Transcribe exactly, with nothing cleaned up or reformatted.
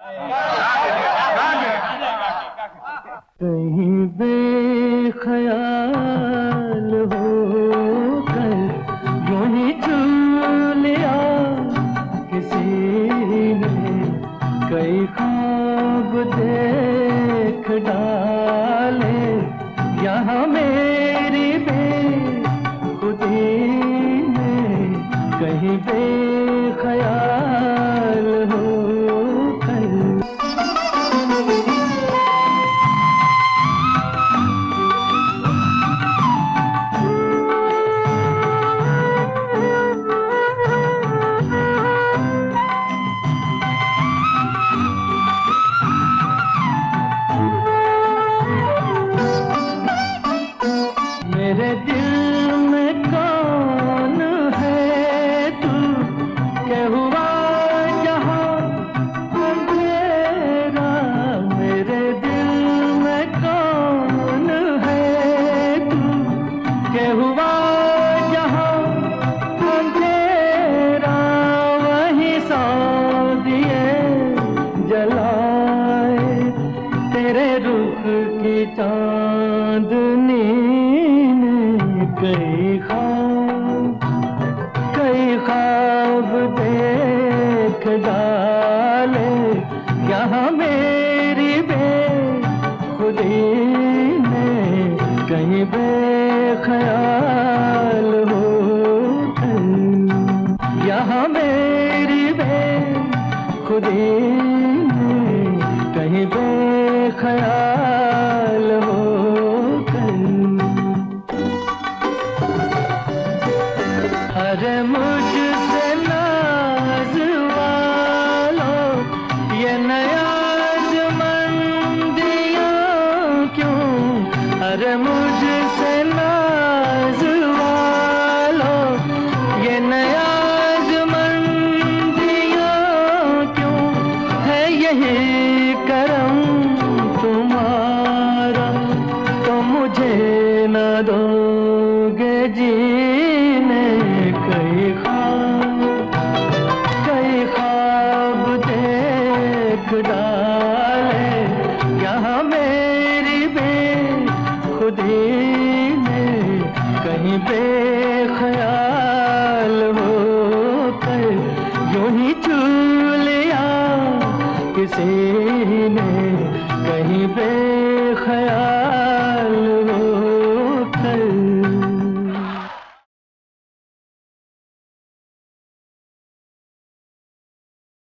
कहीं बेख्याल हो कर यूं ही छू लिया किसी ने, कई ख्वाब देख डाले यहाँ मेरी बेखुदी ने, कहीं बेख्याल हो कर। मेरे दिल में कौन है तू, के हुआ जहाँ अंधेरा। मेरे दिल में कौन है तू, के हुआ जहाँ अंधेरा। वही सौ दिए जलाए तेरे रुख की चांदनी, कई ख्वाब कई ख्वाब देख डाले यहाँ मेरी बेखुदी ने, कहीं बेख्याल हो कर। यहाँ मेरी बेखुदी ने, कहीं बेख्याल हो कर। अरे मुझसे नाज वालो ये नया मंदियाँ क्यों, अरे मुझसे नाज वालो ये नया मंदियाँ क्यों, है यही करम तुम्हारा तो मुझे न दोगे जीने। कई ख्वाब कई ख्वाब देख डाले यहाँ मेरी बेखुदी ने, कहीं बेख्याल हो कर यूं ही छू लिया किसी ने, कहीं बेख्याल